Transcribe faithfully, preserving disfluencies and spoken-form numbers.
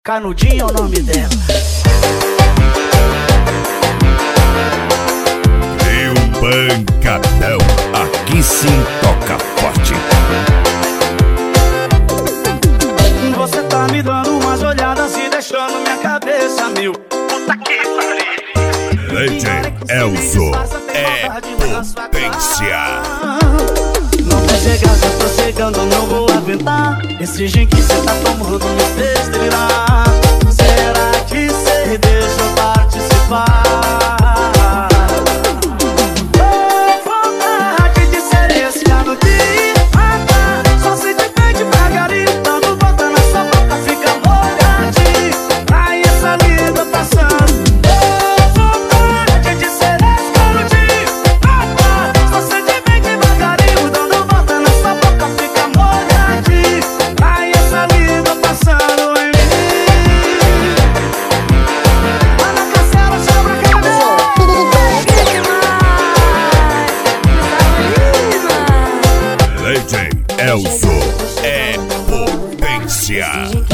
Canudinho é o nome dela. E um pancadão, aqui sim toca forte. Você tá me dando umas olhadas e deixando minha cabeça mil. Puta que pariu. Lady Elzo é potência. Não vai chegar, já tô chegando, não vou aguentar. Esse gin que cê tá tomando me fez delirar. Será que cê deixa eu participar? Tô vontade de ser esse canudinho. Só se te vem devagarinho, dando volta na sua boca, fica molhadinho. Aí essa língua passando. Tô vontade de ser esse canudinho. Só se te vem devagarinho, dando volta na sua boca, fica molhadinho. Aí essa língua passando em mim. Lá na cancela, chama a cabeça. Lady Elzo é potência.